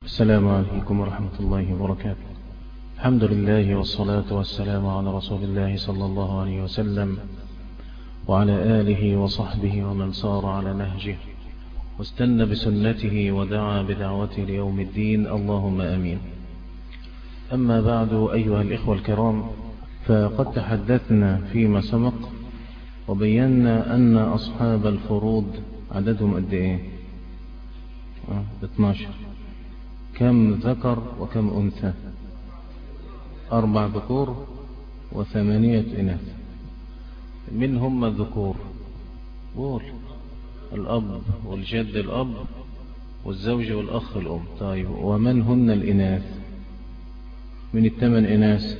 السلام عليكم ورحمة الله وبركاته. الحمد لله والصلاة والسلام على رسول الله صلى الله عليه وسلم وعلى آله وصحبه ومن صار على نهجه واستنى بسنته ودعا بدعوته ليوم الدين، اللهم آمين. أما بعد، أيها الإخوة الكرام، فقد تحدثنا فيما سبق وبينا أن أصحاب الفروض عددهم قد إيه؟ 12. كم ذكر وكم أنثى؟ 4 ذكور و8 إناث. من هم الذكور؟ قول. الأب والجد الأب والزوج والأخ الأم. طيب، ومن هن الإناث؟ من 8 إناث.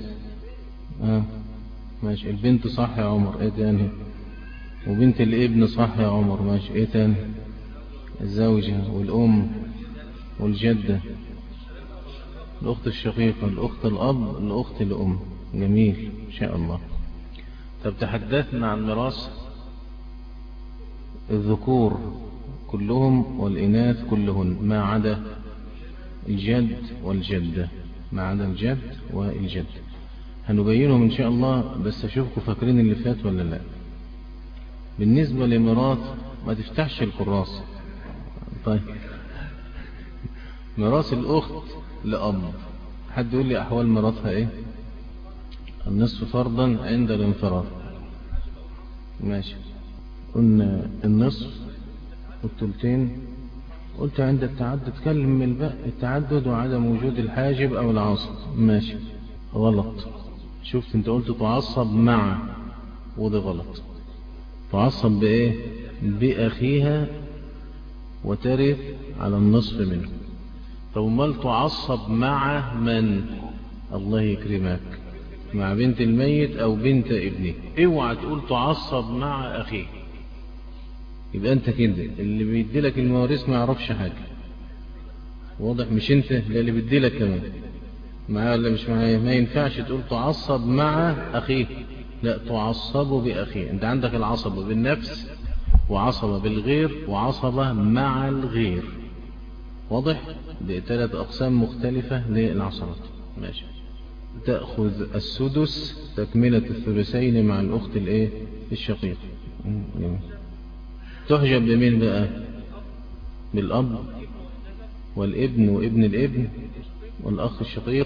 ماشي. البنت صح يا عمر. إيه تاني؟ وبنت الابن صح يا عمر. ماشي. إيه تاني؟ الزوجة والأم والجدة، الأخت الشقيقة، الأخت الأب، الأخت الأم. جميل إن شاء الله. طب تحدثنا عن ميراث الذكور كلهم والإناث كلهن ما عدا الجد والجدة، ما عدا الجد والجد. هنبينهم إن شاء الله، بس أشوفكم فاكرين اللي فات ولا لا. بالنسبة لميراث، ما تفتحش الكراسة. طيب، ميراث الأخت لأب، حد يقول لي أحوال ميراثها إيه؟ النصف فرضا عند الانفراد. ماشي. قلنا النصف والثلثين. قلت عند التعدد كلم الباء، التعدد وعدم وجود الحاجب أو العاصب. ماشي. غلط. شفت انت قلت تعصب مع، وده غلط. تعصب بإيه؟ بأخيها وترث على النصف منه. طب امال تعصب مع من؟ الله يكرمك، مع بنت الميت او بنت ابنه. اوعى تقول تعصب مع اخيه، يبقى انت كده اللي بيديلك المواريث ما يعرفش حاجه. واضح؟ مش انت اللي بيديلك كمان معايا ولا مش معايا؟ ما ينفعش تقول تعصب مع اخيه، لا، تعصب باخيه. انت عندك العصبه بالنفس وعصبه بالغير وعصبه مع الغير. واضح؟ دي 3 أقسام مختلفة للعصبات. ماشي. تأخذ السدس تكملة الثلثين مع الأخت الشقيق. تحجب بمين بقى؟ بالأب والابن وابن الابن والأخ الشقيق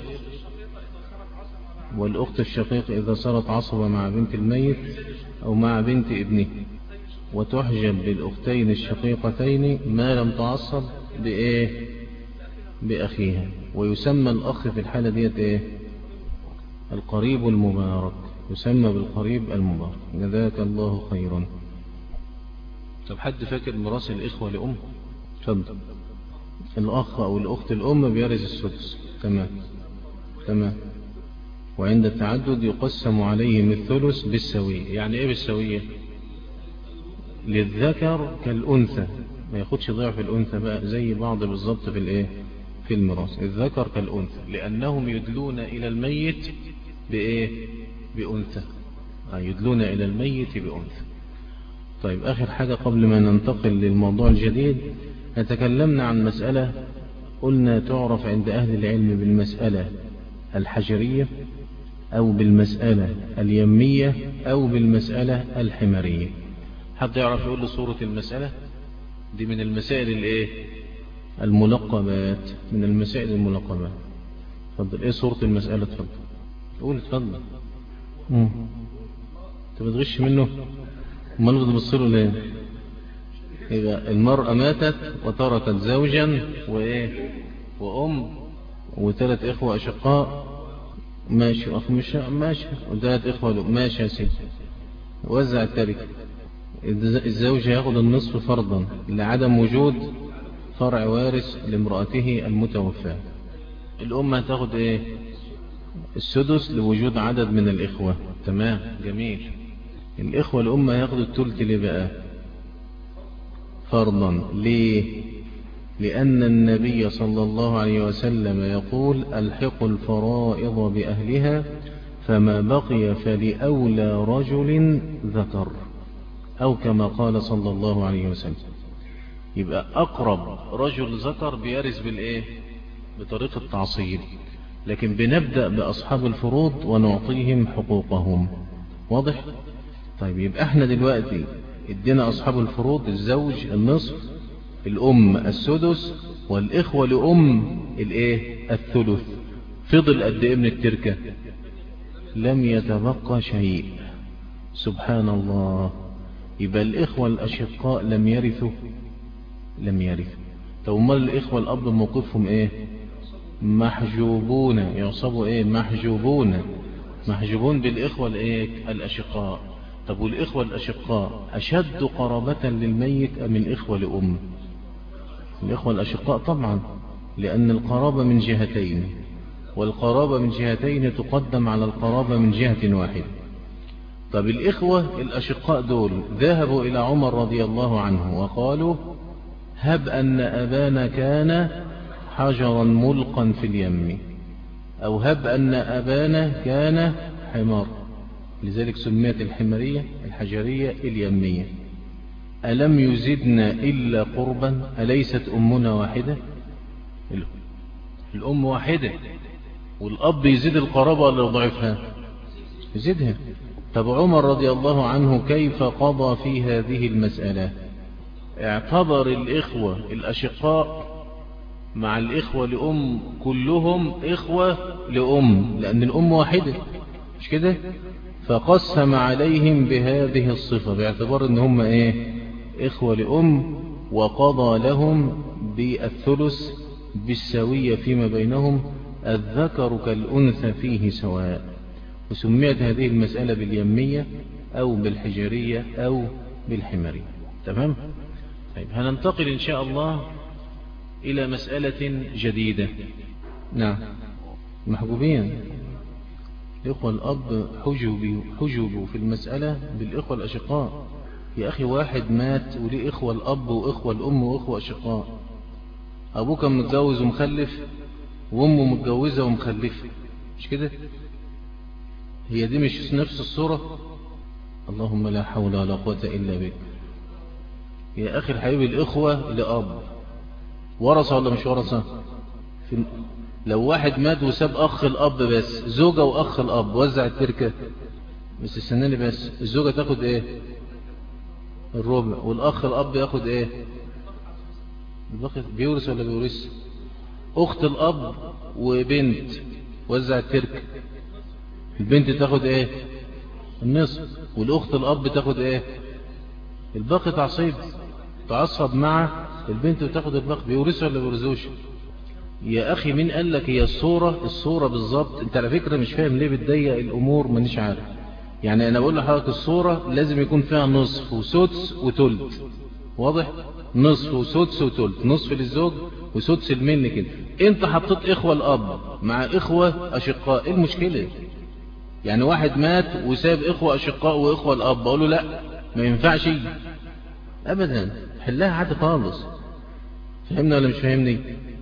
والأخت الشقيق إذا صارت عصبة مع بنت الميت أو مع بنت ابنه. وتحجب بالأختين الشقيقتين ما لم تعصب بإيه؟ بأخيها. ويسمى الأخ في الحالة ديت إيه؟ القريب المبارك، يسمى بالقريب المبارك. جزاك الله خيرا. طب حد فاكر ميراث الإخوة لأم؟ تفضل. الأخ أو الأخت الأم بيرث السدس. تمام. وعند التعدد يقسم عليهم الثلث بالسوية. يعني إيه بالسوية؟ للذكر كالأنثى، ما ياخدش ضعف الأنثى بقى زي بعض بالضبط في الميراث. الذكر كالأنثى لأنهم يدلون إلى الميت بإيه؟ بأنثى. يدلون إلى الميت بأنثى. طيب، آخر حاجة قبل ما ننتقل للموضوع الجديد، تكلمنا عن مسألة قلنا تعرف عند أهل العلم بالمسألة الحجرية أو بالمسألة اليمية أو بالمسألة الحمارية. حد يعرف يقول لي صورة المسألة دي؟ من المسائل الملقبات، من المسائل الملقبات. تفضل. ايه صورة المسألة؟ تفضل قول. تفضل. انت بتغش منه؟ امال بتبصله ليه؟ يبقى المرأة ماتت وتركت زوجا وايه وام و3 اخوة اشقاء. ماشي. واخ مش ماشي. و3 اخوة ماشي يا سيدي. وزع التركة. الزوج ياخد النصف فرضا لعدم وجود فرع وارث لامرأته المتوفاة. الأم هتاخد ايه؟ السدس لوجود عدد من الإخوة. تمام. جميل. الإخوة الأم هياخدوا الثلث ليه بقى؟ فرضا. ليه؟ لأن النبي صلى الله عليه وسلم يقول الحقوا الفرائض بأهلها فما بقي فلأولى رجل ذكر، أو كما قال صلى الله عليه وسلم. يبقى أقرب رجل ذكر بيرث بالإيه؟ بطريقة تعصيب، لكن بنبدأ بأصحاب الفروض ونعطيهم حقوقهم. واضح؟ طيب يبقى احنا دلوقتي ادينا أصحاب الفروض الزوج النصف، الأم السدس، والإخوة لأم الثلث. فضل قد ايه من التركة؟ لم يتبقى شيء. سبحان الله. يبقى الإخوة الأشقاء لم يرثوا. طب امال الإخوة الأب موقفهم ايه؟ محجوبون. يعصبوا ايه؟ محجوبون بالإخوة الأشقاء. طب والإخوة الأشقاء أشد قرابة للميت أم الإخوة لأم؟ الإخوة الأشقاء طبعا، لأن القرابة من جهتين، والقرابة من جهتين تقدم على القرابة من جهة واحدة. طب الإخوة الأشقاء دول ذهبوا إلى عمر رضي الله عنه وقالوا: هب أن أبانا كان حجرا ملقا في اليم، أو هب أن أبانا كان حمار، لذلك سميت الحجرية اليمية. ألم يزدنا إلا قربا؟ أليست أمنا واحدة؟ الأم واحدة، والأب يزيد القرابة ولا يضعفها؟ يزيدها. طب عمر رضي الله عنه كيف قضى في هذه المسألة؟ اعتبر الإخوة الأشقاء مع الإخوة لأم كلهم إخوة لأم، لأن الأم واحدة، مش كده؟ فقسم عليهم بهذه الصفة باعتبار ان هم إخوة لأم، وقضى لهم بالثلث بالسوية فيما بينهم، الذكر كالأنثى فيه سواء. وسميت هذه المسألة باليمية أو بالحجرية أو بالحمارية. تمام؟ طيب هننتقل إن شاء الله إلى مسألة جديدة. نعم، محجوبين. الإخوة الأب حجبوا في المسألة بالإخوة الأشقاء. يا أخي واحد مات وليه إخوة الأب وإخوة الأم وإخوة أشقاء. أبوك متجوز ومخلف، وأمه متجوزة ومخلفة، مش كده؟ هي دي مش نفس الصورة؟ اللهم لا حول ولا قوة إلا بك. يا أخي الحبيب، الإخوة لأب ورثة ولا مش ورثة؟ لو واحد مات وساب أخ الأب بس، زوجة وأخ الأب، وزع التركة بس السناني بس، الزوجة تاخد الربع، والأخ الأب ياخد الباقي. بيورث ولا بيورث؟ أخت الأب وبنت، وزع التركة. البنت تاخد النصف، والأخت الأب تاخد الباقي. تعصب مع البنت وتاخد الباقي. بيورثوا ولا بيورثوش؟ يا أخي مين قال لك هي الصورة بالظبط؟ انت على فكرة مش فاهم ليه بتضيق الأمور، مانيش عارف. يعني أنا بقول لحضرتك الصورة لازم يكون فيها نصف وسدس وتلت. واضح؟ نصف وسدس وتلت، نصف للزوج وسدس لمن كده. انت حطيت إخوة الأب مع إخوة أشقاء، ايه المشكلة؟ يعني واحد مات وساب إخوة أشقاء وإخوة الأب، أقول له لا ما ينفعش أبدا، حلها عادي خالص. فهمنا ولا مش فاهمني؟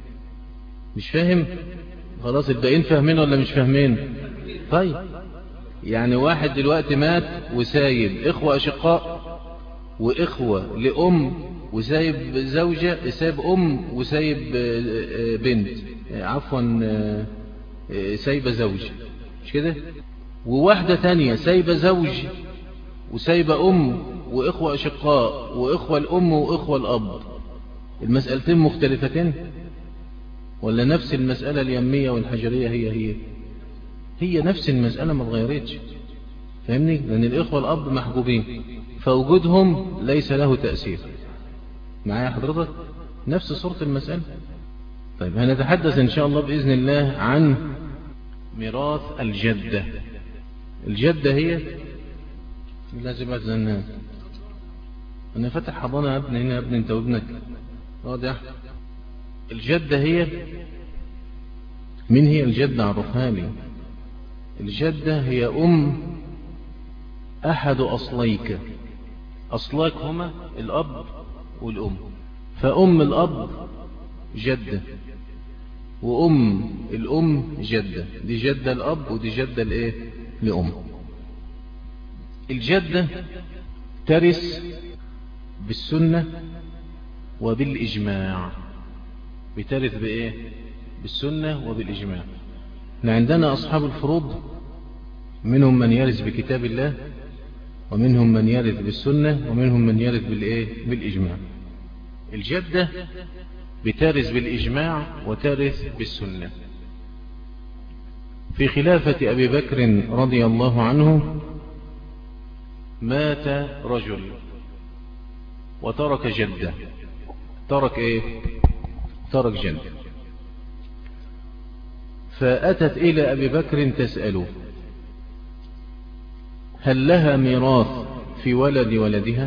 مش فاهم؟ خلاص الباقيين فاهمين ولا مش فاهمين؟ طيب يعني واحد دلوقتي مات وسايب إخوة أشقاء وإخوة لأم، وسايب زوجة، سايب أم وسايب بنت، سايبة زوج، مش كده؟ وواحدة تانية سايبة زوج وسايبة أم وإخوة أشقاء وإخوة الأم وإخوة الأب. المسألتين مختلفتين ولا نفس المسألة اليمية والحجرية؟ هي نفس المسألة، ما اتغيرتش. فاهمني؟ لأن الإخوة الأب محجوبين، فوجودهم ليس له تأثير. معايا حضرتك؟ نفس صورة المسألة. طيب هنتحدث إن شاء الله بإذن الله عن ميراث الجدة. الجدة هي لازم أتزنها. أنا فاتح حضانة يا ابني هنا، يا ابني أنت وابنك اقعد يا أحمد. الجدة هي من هي الجدة؟ عرفها لي. الجدة هي أحد أصليك. أصلاك هما الأب والأم، فأم الأب جدة، وأم الأم جدة. دي جدة الأب ودي جدة لأم. الجدة ترث بالسنة وبالإجماع. بترث بالسنة وبالإجماع. عندنا أصحاب الفروض منهم من يرث بكتاب الله، ومنهم من يرث بالسنة، ومنهم من يرث بالإجماع. الجدة بترث بالإجماع وترث بالسنة. في خلافة أبي بكر رضي الله عنه مات رجل وترك جدة. ترك جدة. فأتت إلى أبي بكر تسأله هل لها ميراث في ولد ولدها؟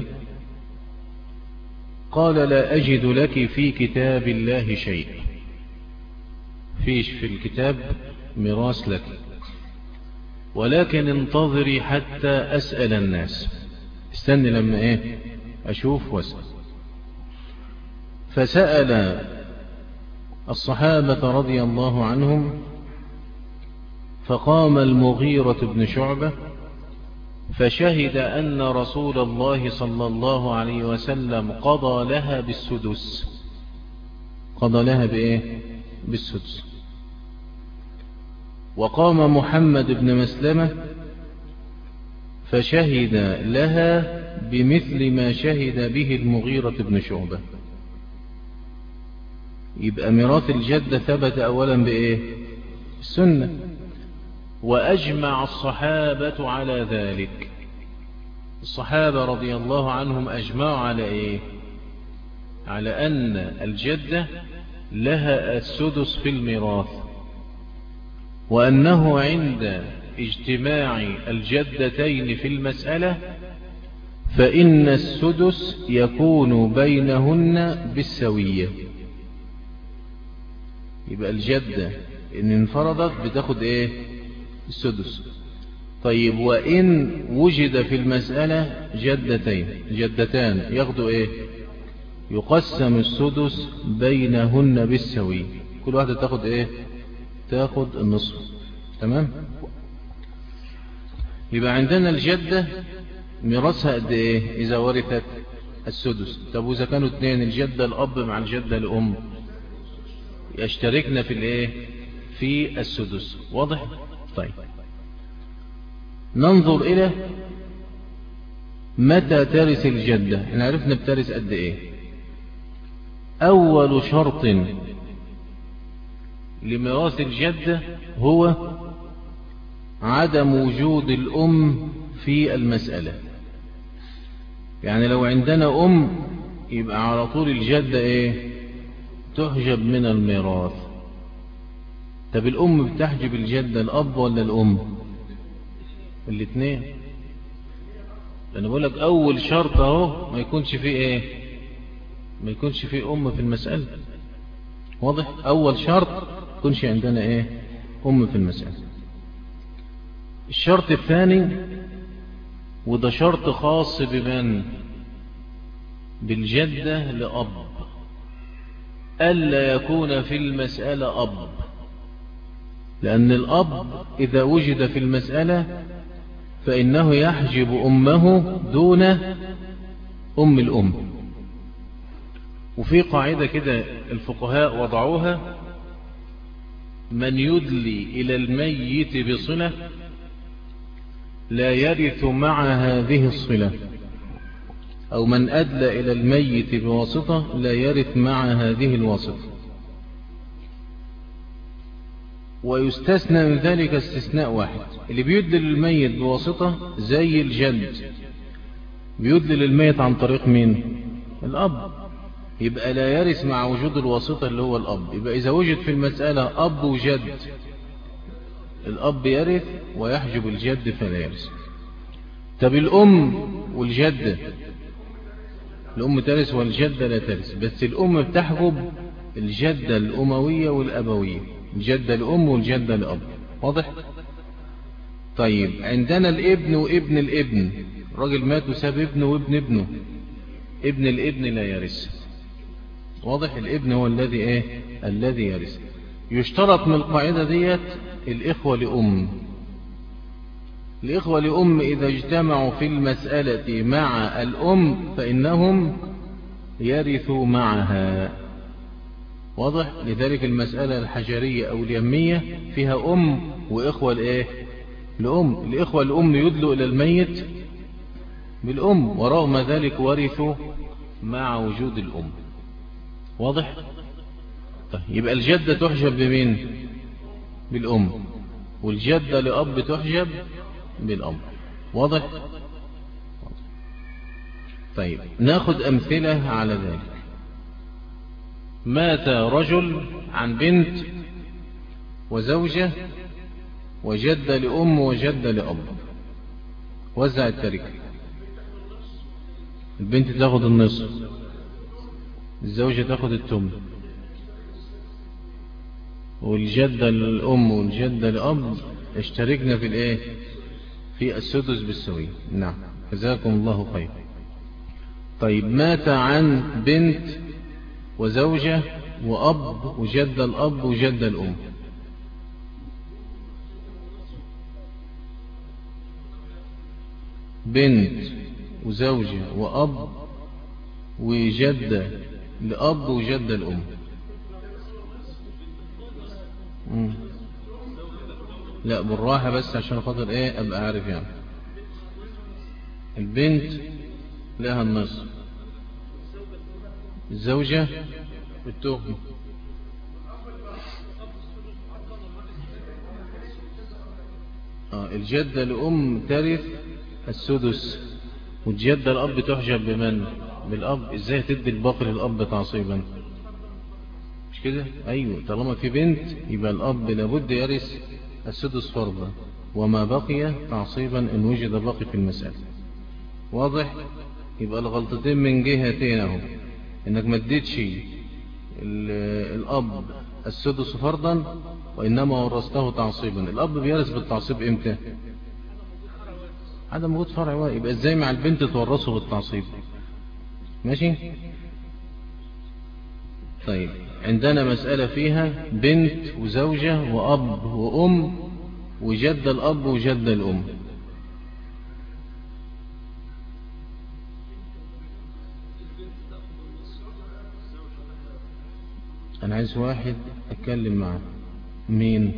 قال لا أجد لك في كتاب الله شيء، فيش في الكتاب ميراث لك، ولكن انتظري حتى أسأل الناس، استني لما أشوف واسأل. فسأل الصحابة رضي الله عنهم، فقام المغيرة بن شعبة فشهد أن رسول الله صلى الله عليه وسلم قضى لها بالسدس. قضى لها بالسدس. وقام محمد بن مسلمة فشهد لها بمثل ما شهد به المغيرة بن شعبة. يبقى ميراث الجدة ثبت أولا السنة. وأجمع الصحابة على ذلك. الصحابة رضي الله عنهم أجمعوا على على أن الجدة لها السدس في الميراث، وأنه عند اجتماع الجدتين في المسألة فإن السدس يكون بينهن بالسوية. يبقى الجدة إن انفردت بتاخد السدس. طيب وإن وجد في المسألة جدتان ياخدوا يقسم السدس بينهن بالسوي، كل واحدة تاخد تاخد النصف. تمام. يبقى عندنا الجدة ميراثها قد إذا ورثت السدس. طب وإذا كانوا اثنين، الجدة الأب مع الجدة الأم، يشتركنا في السدس. واضح؟ طيب ننظر إلى متى ترث الجدة. احنا عرفنا بترث قد أول شرط لميراث الجدة هو عدم وجود الأم في المسألة. يعني لو عندنا أم يبقى على طول الجدة تحجب من الميراث. طب الأم بتحجب الجدة الأب ولا الأم؟ الاثنين. أنا بقول لك أول شرط اهو ما يكونش فيه ما يكونش فيه أم في المسألة. واضح؟ أول شرط ما يكونش عندنا أم في المسألة. الشرط الثاني، وده شرط خاص بمن؟ بالجدة لأب، ألا يكون في المسألة أب، لأن الأب إذا وجد في المسألة فإنه يحجب أمه دون أم الأم. وفي قاعدة كده الفقهاء وضعوها: من يدلي إلى الميت بصلة لا يرث مع هذه الصلة، أو من أدلى إلى الميت بواسطة لا يرث مع هذه الواسطة. ويستثنى من ذلك استثناء واحد: اللي بيدلي للميت بواسطة زي الجد، بيدلي للميت عن طريق مين؟ الأب، يبقى لا يرث مع وجود الواسطة اللي هو الأب. يبقى إذا وجد في المسألة أب وجد، الأب يرث ويحجب الجد فلا يرث. طب الأم والجدة، الأم ترث والجدة لا ترث، بس الأم بتحجب الجدة الأموية والأبوية، الجدة الأم والجدة الأب. واضح؟ طيب عندنا الابن وابن الابن، راجل مات وساب ابنه وابن ابنه، ابن الابن لا يرث. واضح؟ الابن هو الذي الذي يرث. يشترط من القاعدة ديت الإخوة لأم. الإخوة لأم إذا اجتمعوا في المسألة مع الأم فإنهم يرثوا معها. واضح؟ لذلك المسألة الحجرية أو اليمية فيها أم وإخوة الإيه؟ لأم. الإخوة الأم يدلوا إلى الميت بالأم، ورغم ذلك ورثوا مع وجود الأم. واضح؟ طيب يبقى الجدة تحجب بمين؟ بالأم، والجدة لأب تحجب بالأب. واضح؟ طيب ناخد أمثلة على ذلك. مات رجل عن بنت وزوجة وجدة لأم وجدة لأب، وزع التركة. البنت تاخد النصف، الزوجة تاخد الثمن، والجدة للأم والجدة لأب اشتركنا في الايه؟ في السدس بالسوية. نعم، جزاكم الله خير. طيب مات عن بنت وزوجة وأب وجدة الأب وجدة الأم، بنت وزوجة وأب وجدة لأب وجدة الأم. لا بالراحة بس عشان خاطر ايه ابقى عارف. يعني البنت لها النصف، الزوجة بالتهم، الجدة لأم ترث السدس، والجدة الأب تحجب بمن؟ بالأب. ازاي تدي الباقي للأب تعصيبا؟ مش كده؟ ايوه، طالما في بنت يبقى الأب لابد يرث السدس فرضا، وما بقي تعصيبا إن وجد باقي في المسألة. واضح؟ يبقى الغلطتين من جهتين اهو، انك ما اديتش الأب السدس فرضا وإنما ورثته تعصيبا. الأب بيرث بالتعصيب امتى؟ عدم وجود فرع واحد. يبقى ازاي مع البنت تورثه بالتعصيب؟ ماشي؟ طيب عندنا مسألة فيها بنت وزوجة وأب وأم وجد الأب وجد الأم. أنا عايز واحد أتكلم معه. مين؟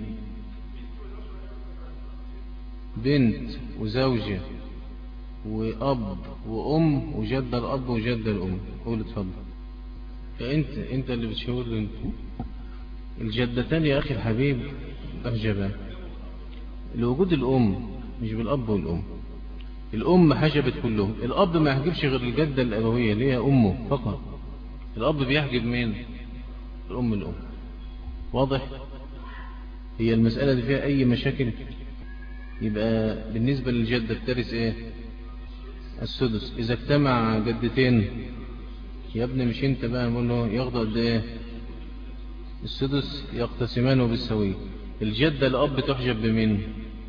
بنت وزوجة وأب وأم وجد الأب وجد الأم. قول اتفضل. انت اللي بتشاور لي. انت الجدتان يا أخي الحبيب أحجبان لوجود الأم، مش بالأب والأم. الأم حجبت كلهم، الأب ما يحجبش غير الجدة الأبوية اللي هي أمه فقط. الأب بيحجب مين؟ الأم. واضح؟ هي المسألة دي فيها أي مشاكل؟ يبقى بالنسبة للجدة بترث إيه؟ السدس. إذا اجتمع جدتين يا ابني، مش انت بقى نقول له ياخدوا قد ايه؟ السدس، يقتسمان بالسوية. الجدة الأب تحجب بمين؟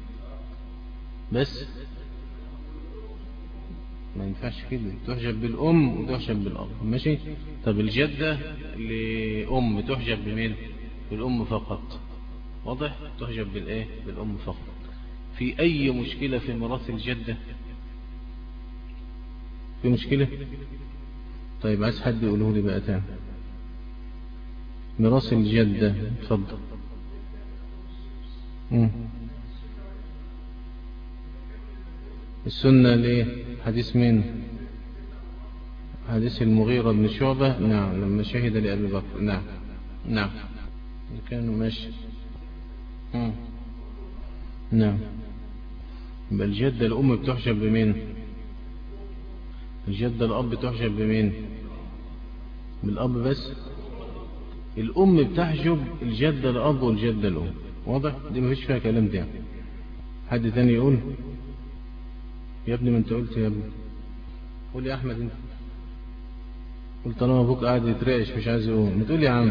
بس ما ينفعش كده، تحجب بالأم وتحجب بالأب. ماشي؟ طب الجدة لأم تحجب بمين؟ بالأم فقط. واضح؟ تحجب بالإيه؟ بالأم فقط. في أي مشكلة في ميراث الجدة؟ في مشكلة؟ طيب عايز حد يقوله لي بقى تاني. ميراث الجدة اتفضل. السنة ليه؟ حديث مين؟ حديث المغيرة بن شعبة. نعم، لما شهد لأبي بكر. نعم كانوا ماشي. نعم. يبقى الجدة الأم بتحجب بمين؟ الجدة الأب تحجب بمين؟ بالأب بس. الأم بتحجب الجدة الأب والجدة الأم. واضح؟ دي مفيش فيها كلام. ده حد تاني يقول؟ يا ابني ما انت قلت يا ابني. قول يا أحمد انت. قلت أنا أبوك قاعد يترعش مش عايز يقول. ما تقول يا عم.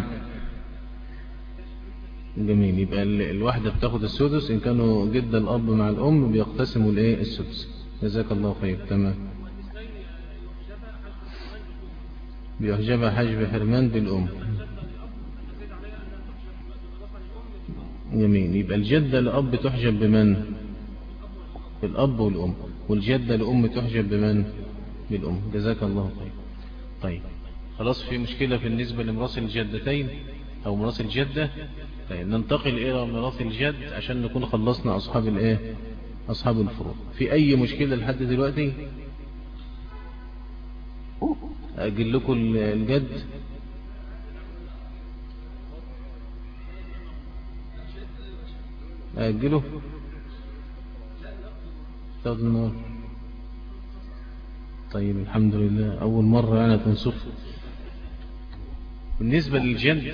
جميل. يبقى الواحدة بتاخد السدس، إن كانوا جدة الأب مع الأم بيقتسموا الإيه؟ السدس. جزاك الله خير. تمام. بيحجبها حجب حرمان بالأم. جميل. يبقى الجدة لأب تحجب بمن؟ بالأب والأم. والجدة لأم تحجب بمن؟ بالأم. جزاك الله خير. طيب خلاص، في مشكلة بالنسبة لميراث الجدتين؟ أو ميراث الجدة. طيب ننتقل إلى ميراث الجد عشان نكون خلصنا أصحاب الإيه؟ أصحاب الفروض. في أي مشكلة لحد دلوقتي؟ أجل لكم الجد. أجله تاخد النار. طيب الحمد لله، أول مرة يعني تنصف. بالنسبة للجد،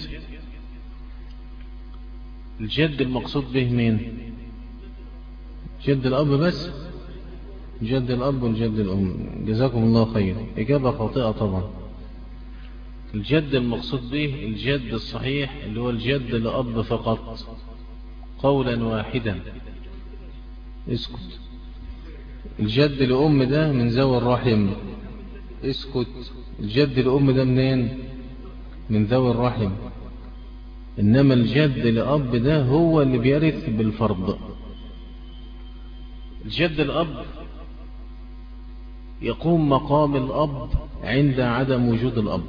الجد المقصود به مين؟ جد الأب بس؟ جد الأب والجد الأم. جزاكم الله خير. إجابة خاطئة طبعا. الجد المقصود به الجد الصحيح اللي هو الجد لأب فقط قولا واحدا. اسكت. الجد لأم ده من ذوي الرحم. اسكت. الجد لأم ده منين؟ من ذوي الرحم. إنما الجد لأب ده هو اللي بيرث بالفرض. الجد الأب يقوم مقام الأب عند عدم وجود الأب.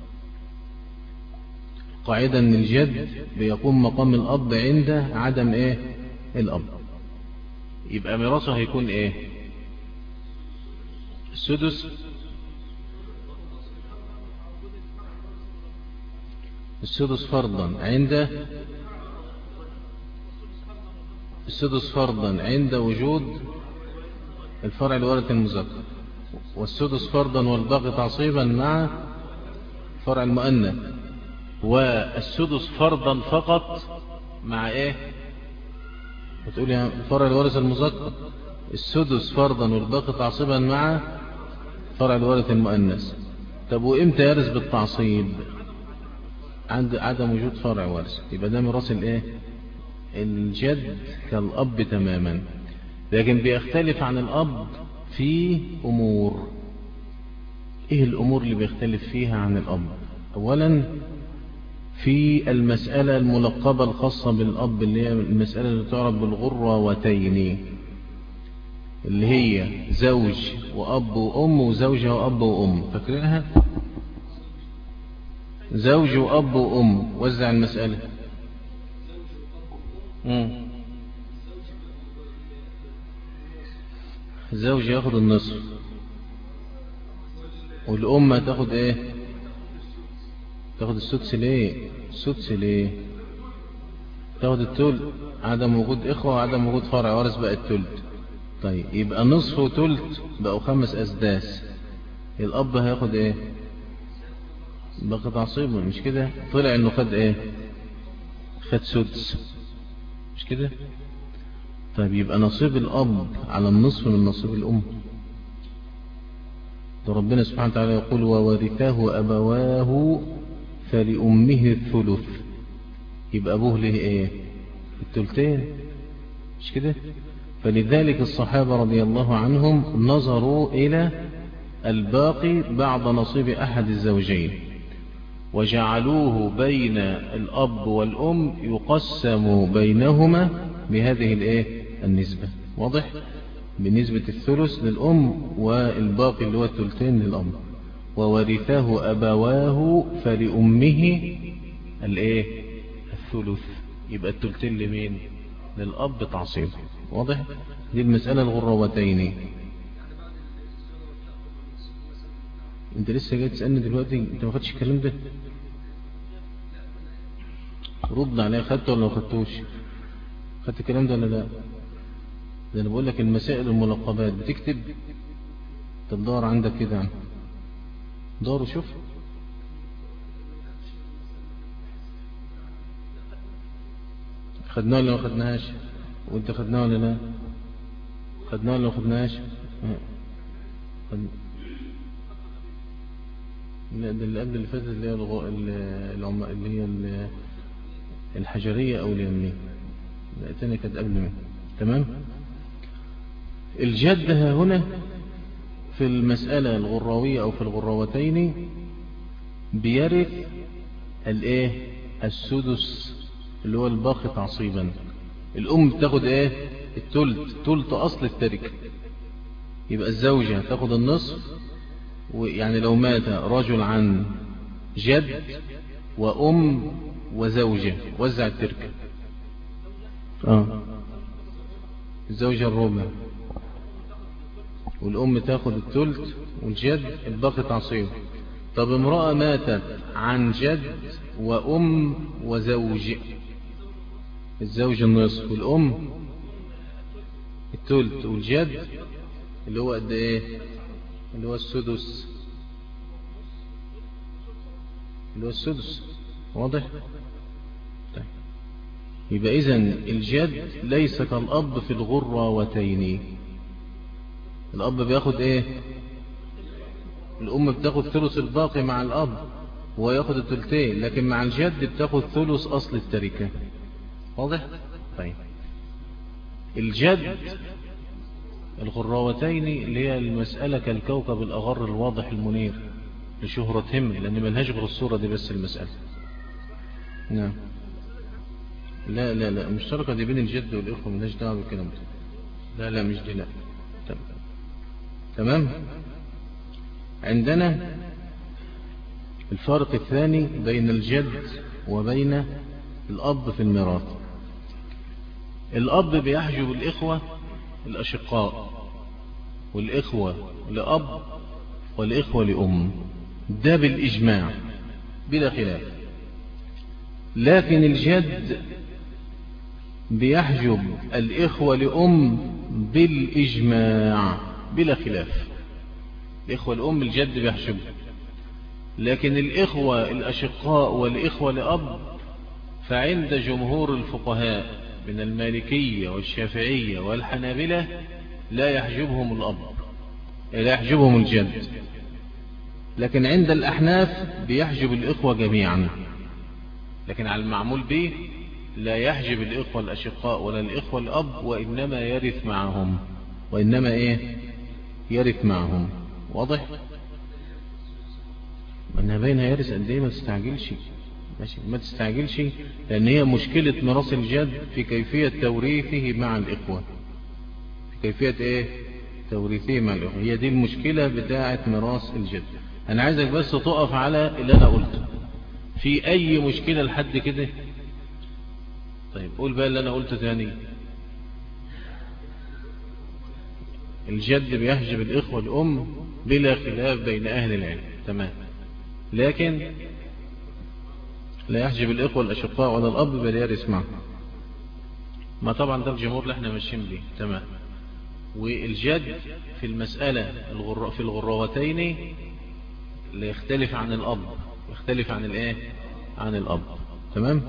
قاعدة أن الجد بيقوم مقام الأب عند عدم إيه؟ الأب. يبقى ميراثه هيكون إيه؟ السدس. السدس فرضا عند السدس فرضا عند وجود الفرع الوارث المذكر، والسدس فرضا والباقي تعصيبا مع فرع المؤنث، والسدس فرضا فقط مع ايه؟ بتقول يا فرع الوارث المذكر. السدس فرضا والباقي تعصيبا مع فرع الوارث المؤنث. طب وامتى يرث بالتعصيب؟ عند عدم وجود فرع وارث. يبقى ده ميراث الايه؟ الجد كالأب تماما، لكن بيختلف عن الأب في أمور. إيه الأمور اللي بيختلف فيها عن الأب؟ أولا في المسألة الملقبة الخاصة بالأب اللي هي المسألة اللي تعرف بالغروتين، اللي هي زوج وأب وأم وزوجة وأب وأم. فاكرينها؟ زوج وأب وأم. وزع المسألة. الزوج ياخد النصف، والأم تاخد ايه؟ تاخد السدس. ليه السدس؟ ليه تاخد التلت؟ عدم وجود إخوة وعدم وجود فرع وارث بقى التلت. طيب يبقى نصف وتلت بقوا 5 أسداس. الأب هياخد ايه؟ بقى تعصيبه، مش كده؟ طلع انه خد ايه؟ خد سدس، مش كده؟ طيب يبقى نصيب الأب على النصف من نصيب الأم. ده ربنا سبحانه وتعالى يقول وورثاه أبواه فلأمه الثلث. يبقى أبوه له إيه؟ الثلثين، مش كده؟ فلذلك الصحابة رضي الله عنهم نظروا إلى الباقي بعد نصيب أحد الزوجين وجعلوه بين الأب والأم يقسم بينهما بهذه الإيه؟ النسبة. واضح؟ بنسبة الثلث للأم والباقي اللي هو الثلثين للأب. وورثاه أبواه فلأمه الإيه؟ الثلث. يبقى الثلثين لمين؟ للأب تعصيب. واضح؟ دي المسألة الغروتين. انت لسه جاي تسألني دلوقتي؟ انت ما خدتش الكلام ده؟ رد عليا. خدته ولا ما خدتوش؟ خدت الكلام ده ولا لا؟ ده انا بقول لك المسائل الملقبات بتكتب تدور عندك كده، دور وشوف. خدناه ولا ما خدناهاش؟ وانت خدناه ولا لا؟ خدناه ولا ما خدناهاش؟ لا، ده اللي قبل اللي فاتت اللي هي اللي هي الحجرية او اليمنية. لا الثانية كانت قبل منها. تمام. الجد هنا في المسألة الغراوية او في الغراوتين بيرث الايه؟ السدس اللي هو الباقي تعصيبا. الام بتاخد ايه؟ التلت اصل التركة. يبقى الزوجة تاخد النصف، ويعني لو مات رجل عن جد وأم وزوجة. وزع التركة. الزوجة الربع، والأم تاخد الثلث، والجد الباقي تعصيب. طب امرأة ماتت عن جد وأم وزوج، الزوج النصف، والأم الثلث، والجد اللي هو قد ايه؟ اللي هو السدس، اللي هو السدس. واضح؟ طيب. يبقى إذن الجد ليس كالأب في الغراوتين. الأب بياخد ايه؟ الأم بتاخد ثلث الباقي مع الأب، وهو ياخد الثلثين، لكن مع الجد بتاخد ثلث أصل التركة. واضح؟ طيب. الجد الغراوتين اللي هي المسألة كالكوكب الأغر الواضح المنير لشهرتهم، لأن ملهاش غير الصورة دي بس المسألة. نعم. لا لا لا، مشتركة دي بين الجد والإخوة، ملهاش دعوة بالكلام ده. لا لا مش دي، لا. تمام. عندنا الفارق الثاني بين الجد وبين الأب في الميراث. الأب بيحجب الإخوة الأشقاء، والإخوة لأب والإخوة لأم، ده بالإجماع بلا خلاف. لكن الجد بيحجب الإخوة لأم بالإجماع بلا خلاف. الإخوة لأم الجد بيحجب، لكن الإخوة الأشقاء والإخوة لأب فعند جمهور الفقهاء من المالكية والشافعية والحنابلة لا يحجبهم الأب، لا يحجبهم الجد. لكن عند الأحناف بيحجب الإخوة جميعا، لكن على المعمول به لا يحجب الإخوة الأشقاء ولا الإخوة الأب، وإنما يرث معهم، وإنما إيه؟ يرث معهم. واضح؟ أنها بينها يرث قد إيه، ما تستعجلش. ماشي، ما تستعجلش، لأن هي مشكلة ميراث الجد في كيفية توريثه مع الإخوة. في كيفية إيه؟ توريثه مع الإخوة، هي دي المشكلة بتاعة ميراث الجد. أنا عايزك بس تقف على اللي أنا قلته. في أي مشكلة لحد كده؟ طيب قول بقى اللي أنا قلته تاني. الجد بيحجب الإخوة الأم بلا خلاف بين أهل العلم، تمام. لكن لا يحجب الإخوة الأشقاء ولا الأب بل يرث معه. ما طبعا ده الجمهور اللي احنا ماشيين بيه، تمام. والجد في المسألة في الغراوتين لا يختلف عن الأب، يختلف عن الإيه؟ عن الأب، تمام.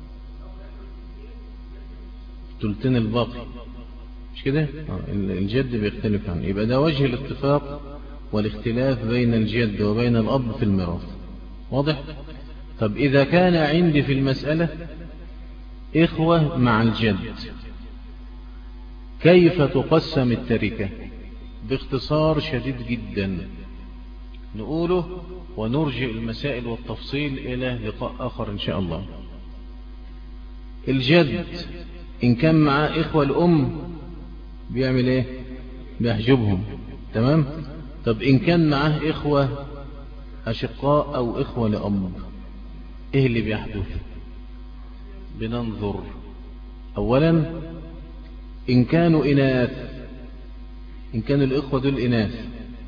تلتين الباقي، مش كده؟ الجد بيختلف عنه. يبقى ده وجه الاتفاق والاختلاف بين الجد وبين الأب في الميراث. واضح؟ طب إذا كان عندي في المسألة إخوة مع الجد، كيف تقسم التركة؟ باختصار شديد جدا نقوله، ونرجع المسائل والتفصيل إلى لقاء آخر إن شاء الله. الجد إن كان معاه إخوة الأم بيعمل إيه؟ بيحجبهم، تمام. طب إن كان معاه إخوة أشقاء أو إخوة لأم، إيه اللي بيحدث؟ بننظر أولا إن كانوا إناث، إن كانوا الإخوة دول إناث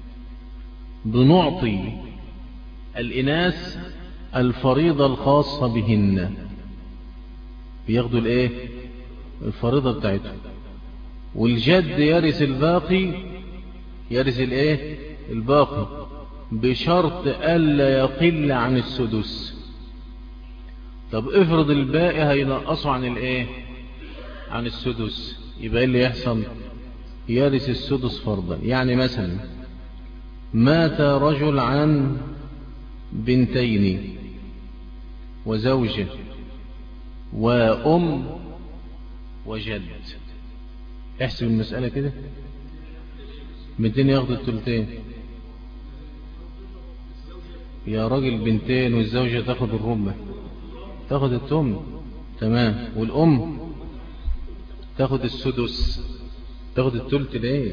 بنعطي الإناث الفريضة الخاصة بهن، بياخدوا الإيه؟ الفريضة بتاعتهم. والجد يرث الباقي، يرث الإيه؟ الباقي، بشرط ألا يقل عن السدس. طب افرض الباقي هينقصوا عن الإيه؟ عن السدس، يبقى اللي يحصل يرث السدس فرضا. يعني مثلا مات رجل عن بنتين وزوجة وأم وجد، احسب المسألة كده. بنتين ياخدوا الثلثين يا راجل، بنتين والزوجة تاخد الربع، تاخد الثمن، تمام. والأم تاخد السدس، تاخد الثلث. ليه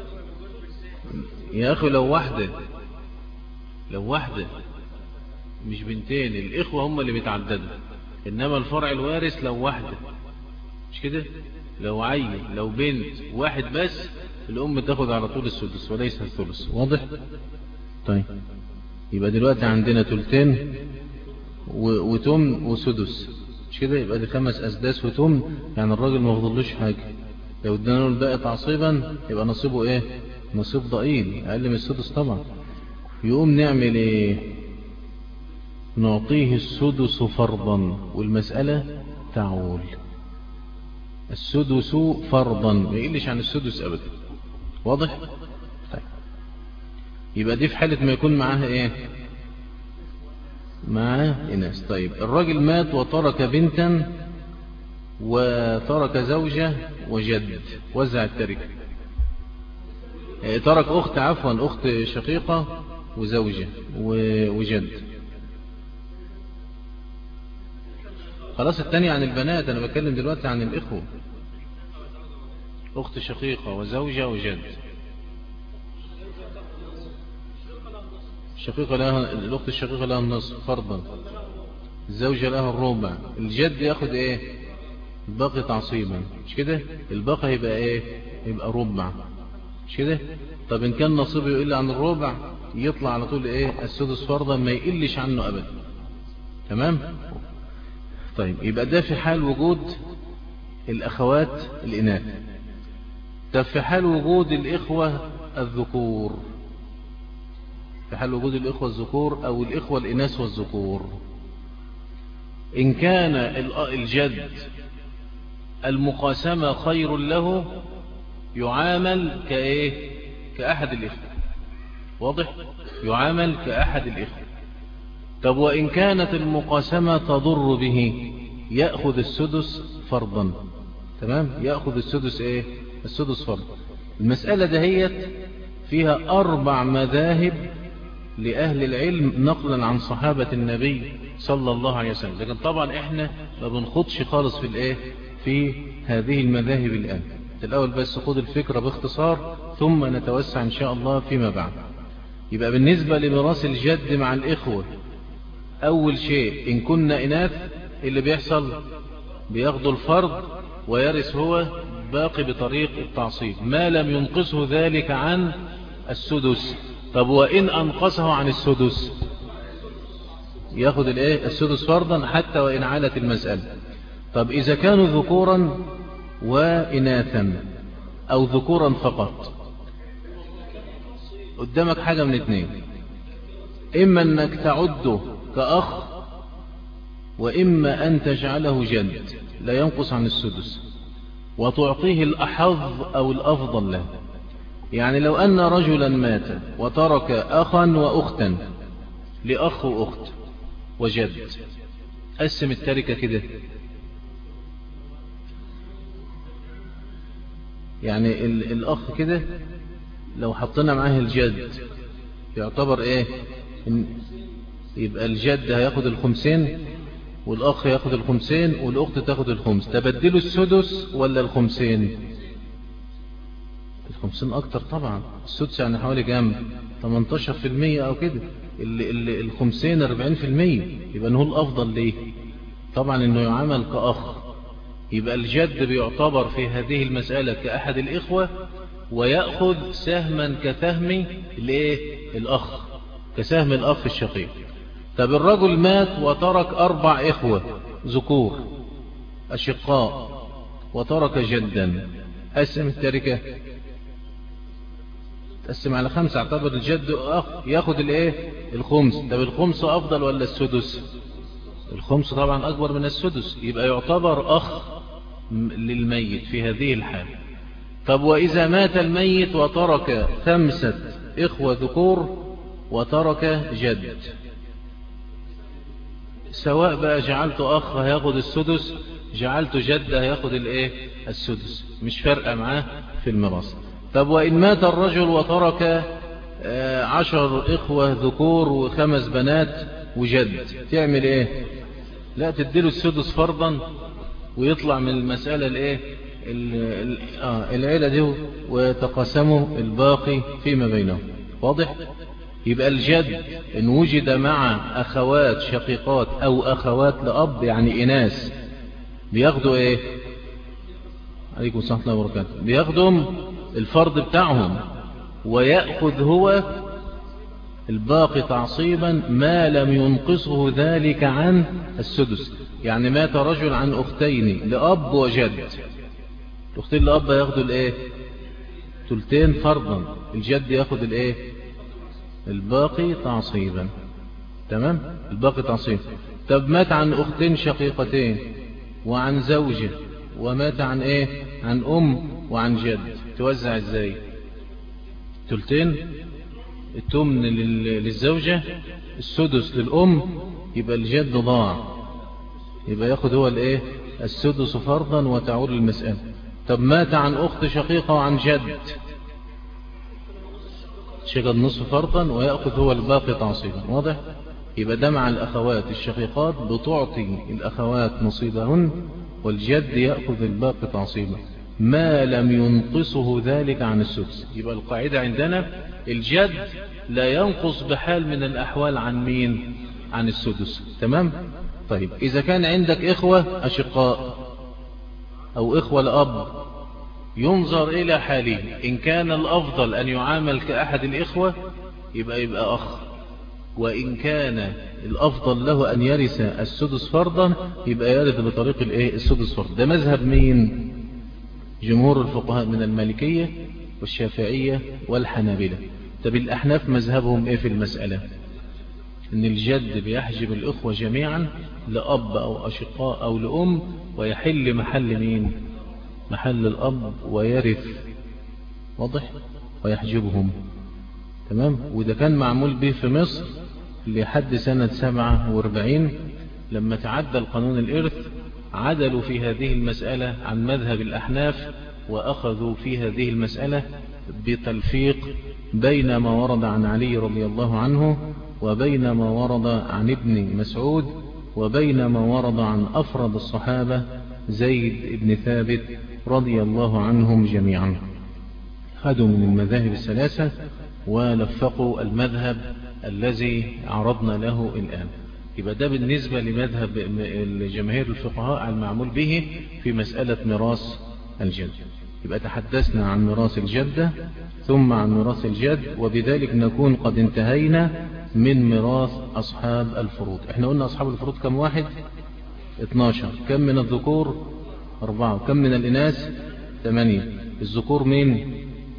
يا أخي؟ لو واحدة مش بنتين، الإخوة هم اللي بيتعددوا، إنما الفرع الوارث لو واحدة، مش كده؟ لو عيل، لو بنت، واحد بس، الأم تاخد على طول السدس وليس الثلث. واضح؟ طيب يبقى دلوقتي عندنا تلتين وتمن وسدس، مش كده؟ يبقى دي 5 أسداس وتمن، يعني الراجل ما فضلوش حاجة. لو ادانا له الباقي تعصيبا يبقى نصيبه ايه؟ نصيب ضئيل أقل من السدس طبعا. يقوم نعمل ايه؟ نعطيه السدس فرضا، والمسألة تعول. السدس فرضا ما يقلش عن السدس أبدا. واضح؟ طيب يبقى دي في حالة ما يكون معاها ايه؟ معاه إناث. طيب الراجل مات وترك بنتا وترك زوجة وجد، وزع التركة. ترك أخت، عفوا أخت شقيقة وزوجة وجد. خلاص التانية عن البنات، أنا بتكلم دلوقتي عن الإخوة. أخت شقيقة وزوجة وجد. الشقيقة لها، الأخت الشقيقة لها النصف فرضا، الزوجة لها الربع، الجد ياخد ايه؟ الباقي تعصيبا، مش كده؟ الباقي يبقى ايه؟ يبقى ربع، مش كده؟ طب ان كان نصيبه يقل عن الربع يطلع على طول ايه؟ السدس فرضا، ما يقلش عنه ابدا. تمام؟ طيب يبقى ده في حال وجود الاخوات الاناث. طب في حال وجود الاخوة الذكور، في حال وجود الإخوة الذكور أو الإخوة الإناث والذكور، إن كان الجد المقاسمة خير له يعامل كإيه؟ كأحد الإخوة. واضح؟ يعامل كأحد الإخوة. طب وإن كانت المقاسمة تضر به يأخذ السدس فرضا. تمام؟ يأخذ السدس إيه؟ السدس فرضا. المسألة دهيت فيها 4 مذاهب لأهل العلم نقلا عن صحابة النبي صلى الله عليه وسلم، لكن طبعا احنا ما بنخدش خالص في الايه؟ في هذه المذاهب الآن. الأول بس خد الفكرة باختصار ثم نتوسع إن شاء الله فيما بعد. يبقى بالنسبة لميراث الجد مع الإخوة، أول شيء إن كنا إناث اللي بيحصل بياخدوا الفرض ويرث هو باقي بطريق التعصيب ما لم ينقصه ذلك عن السدس. طب وإن أنقصه عن السدس ياخد الايه؟ السدس فرضا حتى وإن عالت المسألة. طب إذا كانوا ذكورا وإناثا أو ذكورا فقط، قدامك حاجة من 2، إما أنك تعده كأخ، وإما أن تجعله جد لا ينقص عن السدس وتعطيه الأحظ أو الأفضل له. يعني لو أن رجلا مات وترك أخا وأختا، لأخ وأخت وجد، قسم التركة كده. يعني الأخ كده لو حطينا معاه الجد يعتبر إيه؟ يبقى الجد هياخد 5 والأخ ياخد 5 والأخت تاخد 5. تبدلوا السدس ولا 5؟ 50 أكتر طبعا. السدس يعني حوالي كام؟ 18% أو كده. 50 40%. يبقى نقول الأفضل ليه؟ طبعا إنه يعامل كأخ. يبقى الجد بيعتبر في هذه المسألة كأحد الإخوة ويأخذ سهما كسهم الأخ، كسهم الأخ الشقيق. طب الرجل مات وترك 4 إخوة ذكور أشقاء وترك جدا، قسم التركة، تقسم على 5. اعتبر الجد أخ ياخد الخمس. طب الخمس أفضل ولا السدس؟ الخمس طبعا أكبر من السدس، يبقى يعتبر أخ للميت في هذه الحال. طب وإذا مات الميت وترك 5 إخوة ذكور وترك جد، سواء بقى جعلت أخ هياخد السدس، جعلت جد هياخد السدس، مش فارقة معاه في الميراث. طب وإن مات الرجل وترك 10 إخوة ذكور و5 بنات وجد، تعمل ايه؟ لا تديله السدس فرضا ويطلع من المسألة العيلة دي ويتقاسموا الباقي فيما بينهم. واضح؟ يبقى الجد إن وجد مع أخوات شقيقات أو أخوات لأب يعني إناث بياخدوا إيه؟ عليكم السلام ورحمة الله وبركاته. بياخدوا الفرض بتاعهم ويأخذ هو الباقي تعصيبا ما لم ينقصه ذلك عن السدس. يعني مات رجل عن أختين لأب وجد، الأختين لأب ياخدوا الإيه؟ ثلثين فرضا، الجد ياخد الإيه؟ الباقي تعصيبا. تمام؟ الباقي تعصيبا. طب مات عن أختين شقيقتين وعن زوجة ومات عن إيه؟ عن أم وعن جد، توزع إزاي؟ ثلثين، الثمن للزوجة، السدس للأم، يبقى الجد ضاع، يبقى ياخد هو الإيه؟ السدس فرضا وتعود المسألة. طب مات عن أخت شقيقة وعن جد، شقد نصف فرضا ويأخذ هو الباقي تعصيبا. واضح؟ يبقى ده مع الأخوات الشقيقات بتعطي الأخوات نصيبهن والجد يأخذ الباقي تعصيبا ما لم ينقصه ذلك عن السدس. يبقى القاعدة عندنا الجد لا ينقص بحال من الأحوال عن مين؟ عن السدس. تمام؟ طيب إذا كان عندك إخوة أشقاء أو إخوة لأب ينظر إلى حالين، إن كان الأفضل أن يعامل كأحد الإخوة يبقى أخ، وإن كان الأفضل له أن يرث السدس فرضا يبقى يرث بطريق السدس فرضا. ده مذهب مين؟ جمهور الفقهاء من المالكية والشافعية والحنابلة. طب الأحناف مذهبهم إيه في المسألة؟ إن الجد بيحجب الإخوة جميعا لأب أو أشقاء أو لأم ويحل محل مين؟ محل الأب ويرث. واضح؟ ويحجبهم. تمام؟ وده كان معمول به في مصر لحد سنة 47 لما تعدل قانون الإرث عدلوا في هذه المسألة عن مذهب الأحناف وأخذوا في هذه المسألة بتلفيق بين ما ورد عن علي رضي الله عنه وبين ما ورد عن ابن مسعود وبين ما ورد عن أفرد الصحابة زيد بن ثابت رضي الله عنهم جميعا. خدوا من المذاهب الثلاثة ولفقوا المذهب الذي عرضنا له الآن. يبقى ده بالنسبة لمذهب الجماهير الفقهاء المعمول به في مسألة ميراث الجد. يبقى تحدثنا عن ميراث الجدة ثم عن ميراث الجد، وبذلك نكون قد انتهينا من ميراث أصحاب الفروض. احنا قلنا أصحاب الفروض كم واحد؟ 12. كم من الذكور؟ 4. كم من الإناث؟ 8. الذكور مين؟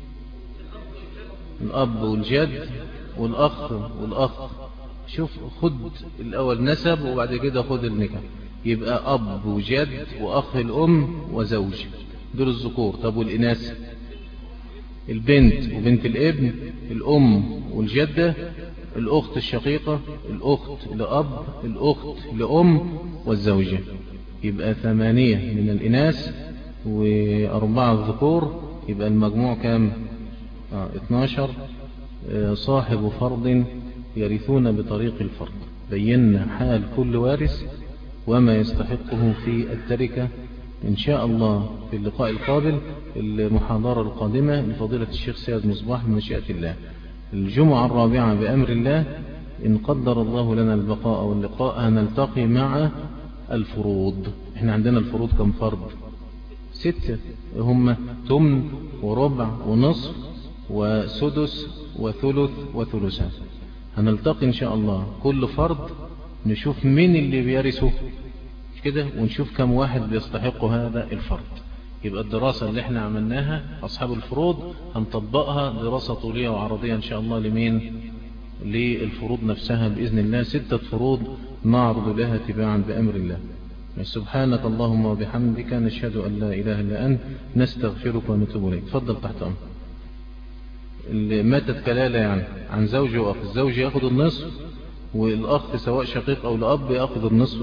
الأب والجد والأخ والأخ. شوف خد الأول نسب وبعد كده خد النكاح. يبقى أب وجد وأخ الأم وزوج، دول الذكور. طب والإناث؟ البنت وبنت الابن، الأم والجدة، الأخت الشقيقة، الأخت لأب، الأخت لأم والزوجة. يبقى 8 من الإناث و4 الذكور. يبقى المجموع كام؟ 12. صاحب فرض يرثون بطريق الفرض. بينا حال كل وارث وما يستحقه في التركة إن شاء الله في اللقاء القابل، المحاضرة القادمة لفضيلة الشيخ سيد مصباح من مشيئة الله، الجمعة 4 بأمر الله إن قدر الله لنا البقاء واللقاء. هنلتقي مع الفروض. احنا عندنا الفروض كم فرض؟ 6. هم ثمن وربع ونصف وسدس وثلث وثلثان. هنلتقي إن شاء الله كل فرض نشوف مين اللي بيرثه كده ونشوف كم واحد بيستحق هذا الفرض. يبقى الدراسة اللي احنا عملناها أصحاب الفروض هنطبقها دراسة طولية وعرضية إن شاء الله لمين؟ للفروض نفسها بإذن الله. 6 فروض نعرض لها تباعا بأمر الله. سبحانك اللهم وبحمدك نشهد أن لا إله إلا أنت نستغفرك ونتوب إليك. تفضل تحت أمر. اللي ماتت كلالة يعني عن زوج وأخ، الزوج يأخذ النصف والأخ سواء شقيق أو لأب يأخذ النصف،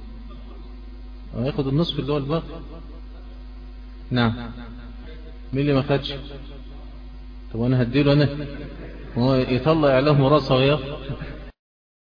يأخذ النصف اللي هو الباقي. نعم. مين اللي ما خدش؟ طب أنا هديله أنا هو يطلع له مراسة ويأخذ